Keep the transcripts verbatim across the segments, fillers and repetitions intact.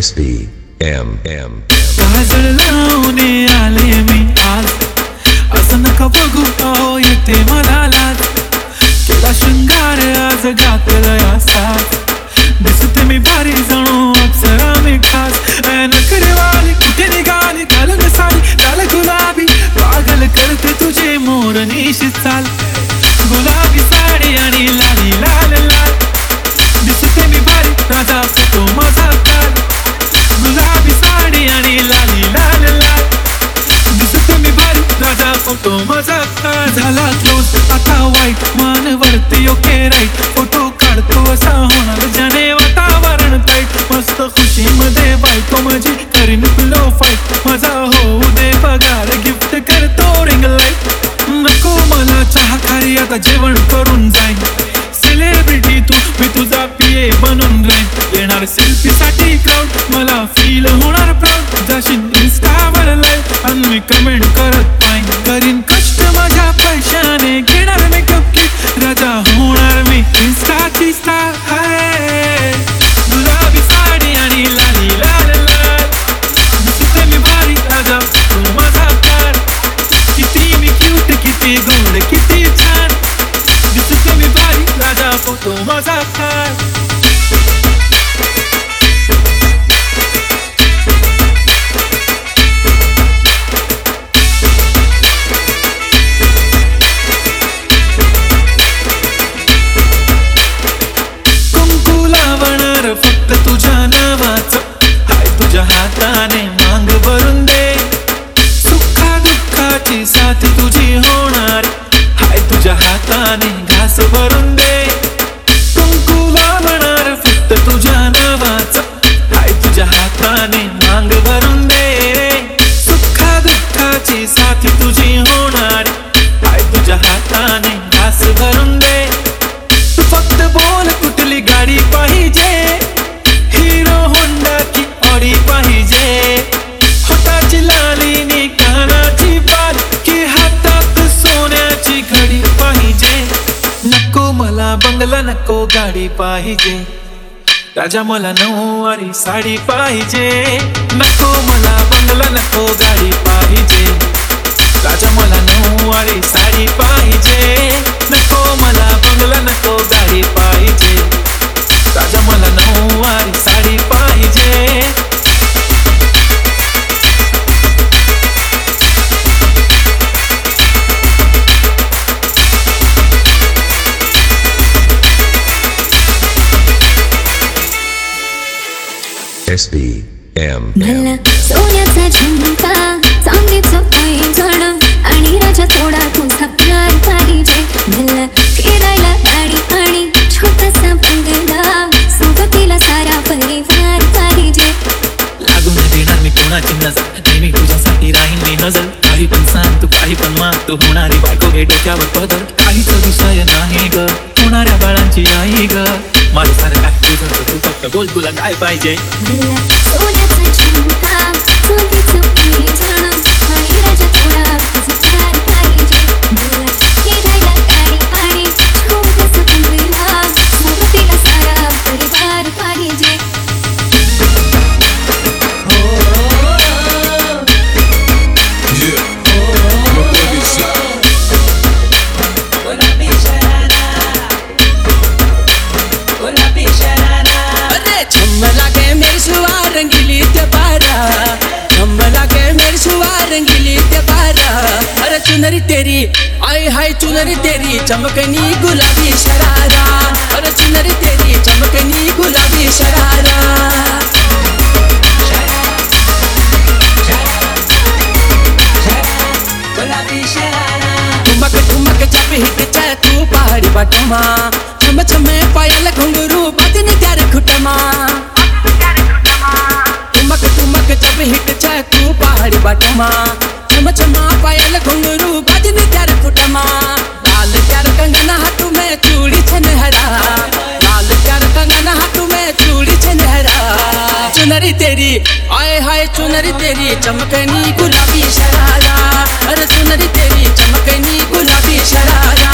S B M M काजळ लावणे आले मी आज, असं नका बघू अहो येते मला लाज. केला शृंगार आज घातला साथ, दिसते मी भारी जणू अप्सरा मी खास. नखरेवाली कुठे निघाली घालून साडी लाल गुलाबी, पागल करते तुझे मोरनीशी चाल. गुलाबी साडी आणि लाली लाल लाल, दिसते मी भारी राजा फोटो माझा काल. गुलाबी साडी आणि लाली लाल लाल, दिसते मी भारी राजा फोटो माझा काल. झाला क्लोज आता वाईट मान वरती ओके राईट, फोटो काढतो असा होणार ज्याने वातावरण टाईट. मस्त खुशी मध्ये बायको माझी करीन पिलो फाईट, माझा होऊ दे पगार गिफ्ट करतो रिंग लाईट. नको मला चहा खारी आता जेवण करून जाईन, सेलिब्रिटी तू मी तुझा पीए बनून राहीन. येणार सेल्फी साठी क्राऊड मला फील होणार प्राऊड, जाशील इन्स्टावर लाईव्ह आणि मी कमेंट करत पाईन. करीन कष्ट माझ्या पैशाने घेणार मेकअप किट, राजा होणार मी इन्स्टाची स्टार. हाय गुलाबी साडी आणि लाली लाल लाल, दिसते मी भारी राजा तू माझा कार. किती मी क्यूट किती गोड किती छान, दिसते मी भारी राजा फोटो माझा कार. कुंकू लावणार फक्त तुझ्या नावाचं, हाय तुझ्या हाताने मांग भरून दे. सुखा दुःखाची साथी तुझी होणार, हाय तुझ्या हाताने घास भरून दे. कुंकू लावणार फक्त तुझ्या नावाचं, हाय तुझ्या हाताने मांग भरून दे. सुखा दुःखाची साथी तुझी होणार, हाय तुझ्या हाताने घास भरून दे. तू फक्त बोल कुठली गाडी पाहिजे, हिरो होंडा की ऑडी पाहिजे. होटाची लाली नी कानाची बाल, की हातात सोन्याची घडी पाहिजे. नको मला बंगला नको गाडी पाहिजे, राजा मला नऊवारी साडी पाहिजे. नको मला बंगला नको गाडी पाहिजे, राजा मला नऊवारी साडी पाहिजे. नको मला बंगला नको गाडी पाहिजे, राजा मला नऊवारी साडी पाहिजे. S B M मला सोन्याचा झुमका चांदीचं पैंजण आणि राजा थोडा तुझा प्यार पाहिजे. मला फिरायला गाडी आणि छोटासा बंगला, सोबतीला सारा परिवार पाहिजे. लागून देणार मी कोणाची नजर, नेहमी तुझ्यासाठी राहीन मी हजर. काही पण सांग तू काही पण माग, तू होणारी बायको घे डोक्यावर पदर. काहीच विषय नाही ग, होणाऱ्या बाळांची आई ग. माझं सारं काय तुझं, तू फक्त बोल तुला काय पाहिजे. मला सोन्याचा झुमका चांदीचं पैंजण आणि राजा थोडा तुझा प्यार पाहिजे. मला फिरायला गाडी आणि छोटासा बंगला, सोबतीला सारा परिवार पाहिजे. चमला के मेरी सुआ रंगीली ते पारा, चमला के मेरी सुआ रंगीली ते पारा. अरे चुनरी तेरी आई हाय चुनरी तेरी चमकनी गुलाबी शरारा. अरे चुनरी तेरी चमकनी गुलाबी शरारा. ठुमक ठुमक जब हिट जाए तू पहाड़ी बाटमा, छम छमे पायल घुंघरू बदन त्यार खुटमा. ठुमक ठुमक जब हिट जाए तू पहाड़ी बाटमा, छम छमा पायल घुंघरू बदन त्यार खुटमा. लाल त्यार कंगना हाथों में चूड़ी छनहरा, लाल त्यार कंगना हाथों में चूड़ी छनहरा. चुनरी तेरी आए हाय चुनरी तेरी चमकनी गुलाबी शरारा. अरे चुनरी तेरी चमकनी गुलाबी शरारा.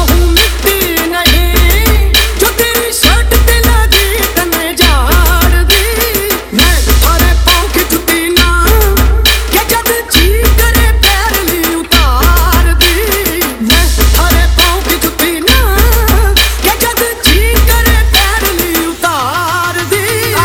हूँ मिट्टी नहीं जो तेरी शर्ट पे लगी तने झाड़ दी मैं थारे पाँव की जुती ना के जद जी करे पैर ली उतार दी मैं थारे पाँव की जुती ना के जद जी करे पैर ली उतार दी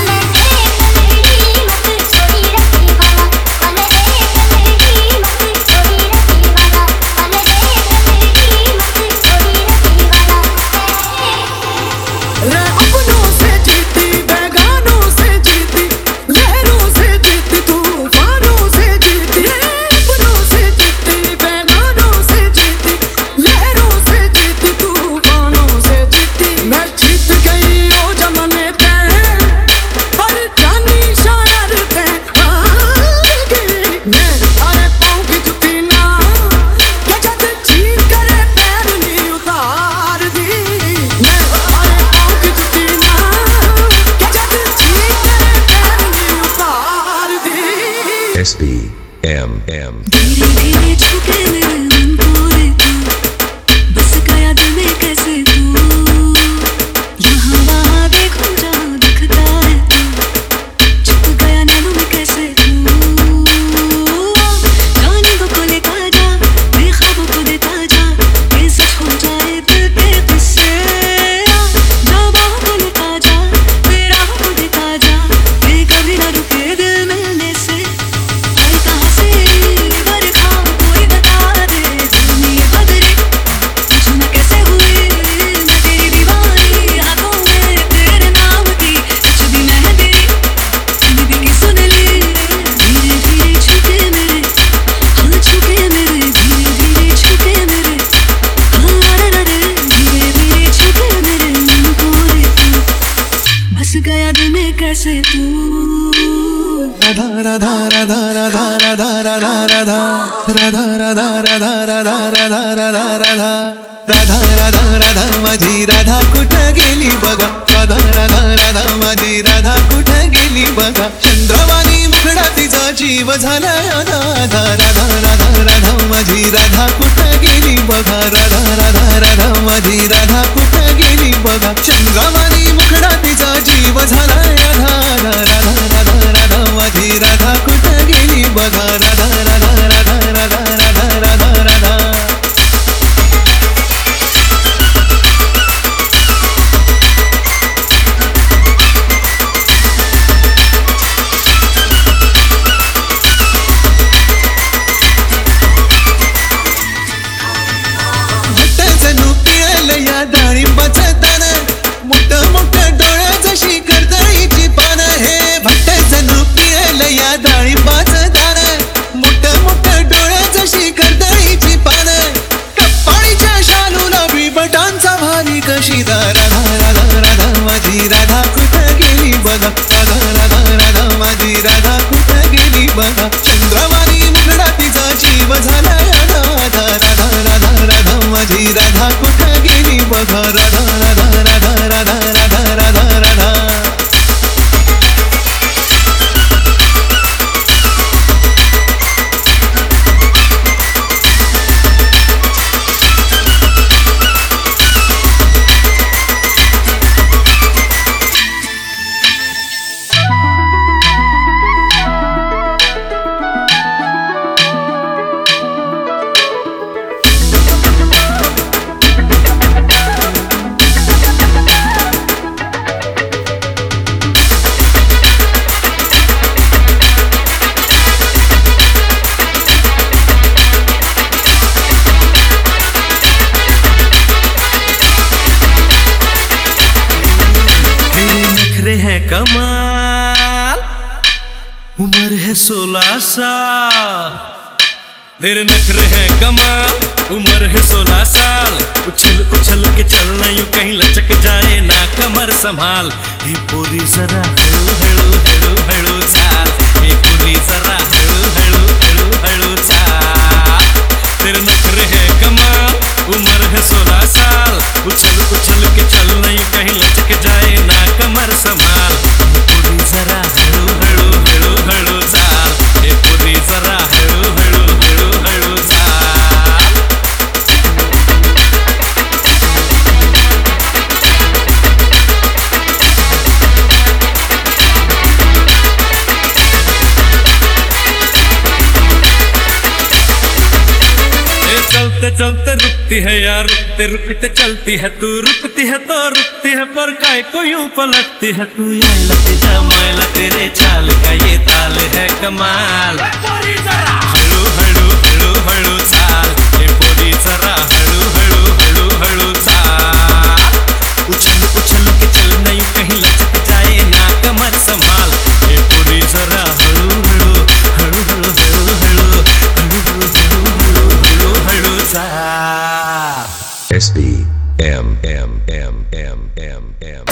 रे अपनों से जीती बेगानों से जीती लहरों से जीती तूफानों से जीती रे अपनों से जीती बेगानों से जीती लहरों से जीती तूफानों से जीती मैं जीत गई ओ जमाने पे पर जानी शरारते हार गई मैं थारे पाँव की जुती ना के जद जी करे पैर नी उतार दी मैं थारे पाँव की जुती ना के जद जी करे पैर नी उतार दी S B M M धीरे धीरे छुके मेरे मन को रे तू बस गया दिल में कैसे तू यहाँ वहाँ देखूं जहाँ दिखता है तू छुप गया नैनों में कैसे तू जाने दो को लेकर जा मेरे ख्वाबों को देता जा ये सच हो जाए दिल के किस्से जा बाहों को लेता जा मेरे राहों को देता जा ये कभी ना रुके दिल मिलने से आई कहाँ से बरखा कोई बता दे दिल में ये बदले तुझ में कैसे हुई मैं तेरी दीवानी हाथों में तेरे नाम की कुछ भी मेहंदी सुनी भी की सुन ली धीरे धीरे छुके मेरे हाँ छुके मेरे धीरे धीरे छुके मेरे हाँ रे रे रे धीरे धीरे छुके मेरे मन को रे तू बस गया दिल में कैसे तू राधा राधा राधा राधा राधा राधा राधा राधा राधा राधा राधा राधा राधा राधा राधा राधा राधा माझी राधा कुठं गेली बघा राधा राधा राधा माझी राधा कुठं गेली बघा चंद्रवाणी मुखडा तिचा जीव झाला राधा राधा राधा राधा माझी राधा कुठं गेली बघा राधा राधा राधा माझी राधा कुठं गेली बघा चंद्रवाणी मुखडा तिचा जीव झाला राधा राधा राधा राधा माझी राधा कुठं गेली बघा राधा राधा राधा राधा राधा राधा राधा जणू पिळलं या डाळिंबाचं दाणं मोठं मोठं डोळ्या जशी कर्दळीची पानं हे भट्ट जणू पिळलं या डाळिंबाचं दाणं मोठं मोठं डोळ्या जशी कर्दळीची पानं कपाळीच्या शालूला बिबटांचा भारी कशी दा राधा राधा राधा माझी राधा कुठं गेली बघा राधा राधा राधा माझी राधा कुठं गेली बघा चंद्रवाणी मुखडा तिचा जीव झाला राधा राधा राधा राधा माझी राधा कुठं गेली बघा राधा राधा राधा राधा राधा राधा राधा कमाल उम्र है सोलह साल तेरे नखरे हैं कमाल उम्र है सोलह साल उछल उछल के चलना यूं कहीं लचक जाए ना कमर संभाल ये पूरी जरा हळू हळू हळू हळू चाल ये पूरी जरा हळू हळू हळू हळू चाल तेरे नखरे हैं कमाल उम्र है सोलह साल उछल उछल के चलना यूं कहीं लचक जाए ना कमर संभाल ये पूरी जरा हळू हळू हळू हळू चाल ये पूरी जरा हळू हळू हळू हळू चाल चलते रुकती है यार, रुकते रुकते चलती है तू, रुकती है तो रुकती है पर काय को यूं पलटती है तू। लते जा मैला तेरे चाल का ये ताल है कमाल, हळू हळू हळू हळू चाल हे पोरी जरा, हळू हळू हळू हळू चाल। उछल उछल के चल नहीं कहीं लचक जाए ना कमर संभाल, हे पोरी जरा हळू हळू हळू हळू हळू हळू हळू हळू हळू हळू चाल। S B M M M M M M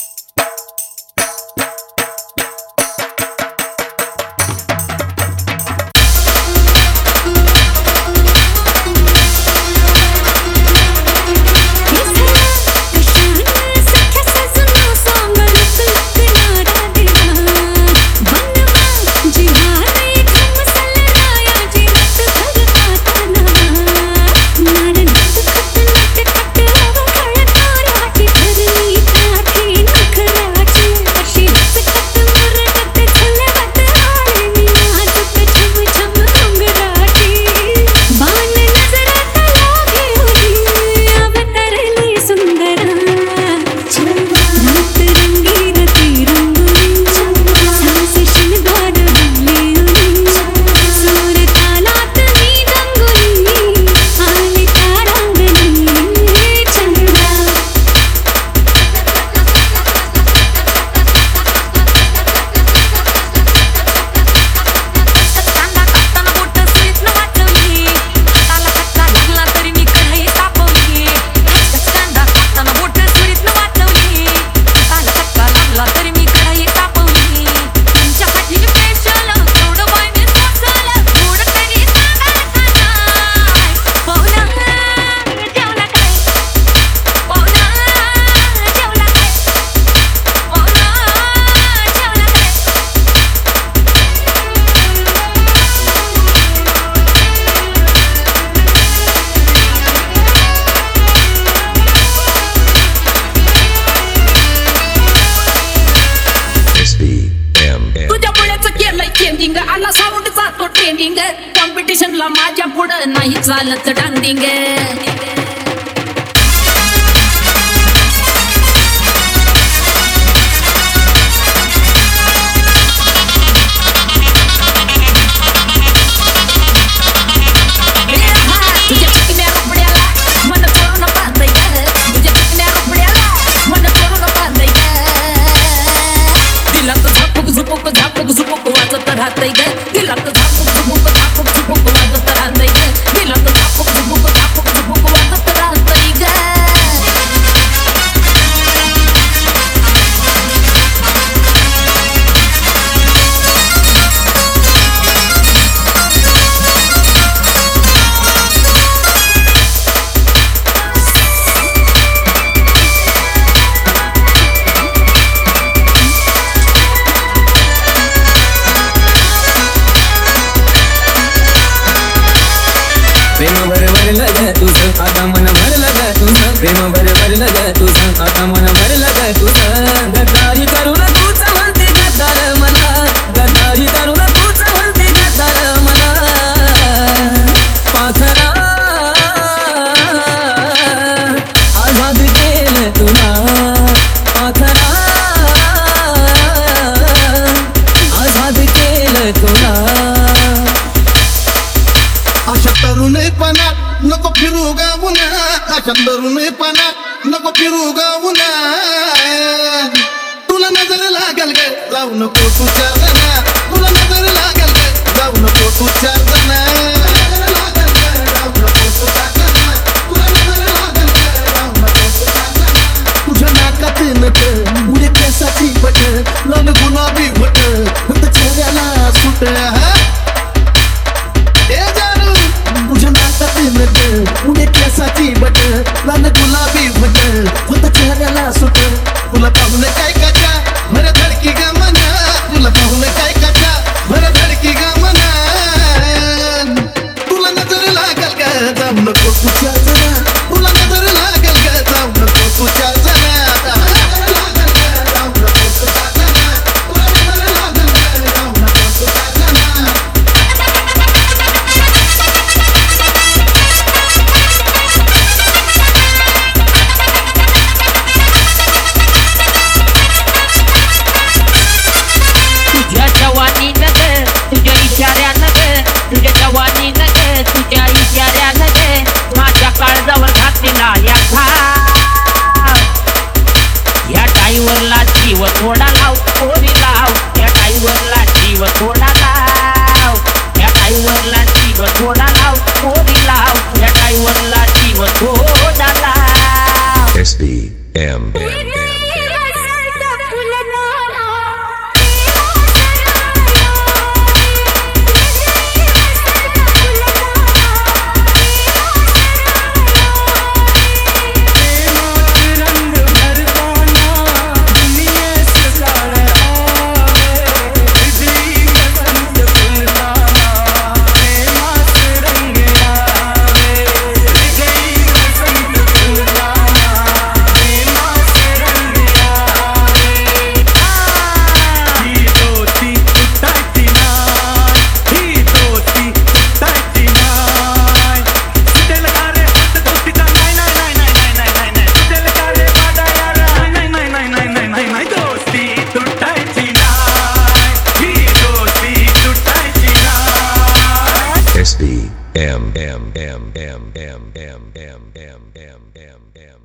कॉम्पिटिशनला माझ्या पुढं नाही चालत डांडिंग। प्रेम भर भरलं ग तुझं आता मन भरलं ग तुझं, प्रेम भर भरलं ग तुझं आता मन भरलं ग तुझं। गद्दारी करून तूच म्हणते गद्दार मला, गद्दारी करून तूच म्हणते गद्दार मला। पाखरा आझाद केलं तुला, पाखरा आझाद केलं तुला। अशा तरुणपणात नको फिरू गावुना, अशा तरुणपणात नको फिरू गावुना। तुला नजर लागल ग जाऊ नको तू चार जणा, तुला नजर लागल ग जाऊ नको तू चार जणा। तुझ्या नाकात नट उडे केसाची बट, लाल गुलाबी वट फक्त चेहऱ्याला सुट। तुझ्या नाकात नट उडे केसाची बट, लाल गुलाबी वट फक्त चेहऱ्याला सुट। तुला पाहून काय काचा भर धडकी ग मना, तुला पाहून काय काचा भर धडकी ग मना। तुला नजर लागल ग जाऊ नको तुझ्या जरा, तुला नजर लागल ग जाऊ नको तुझ्या जरा। जीव थोडा लाव पोरी लाव या ड्रायव्हरला जीव थोडा लाव या ड्रायव्हरला जीव थोडा लाव पोरी लाव या ड्रायव्हरला जीव थोडा लाव S B M M M S B M M M M M M M M M M M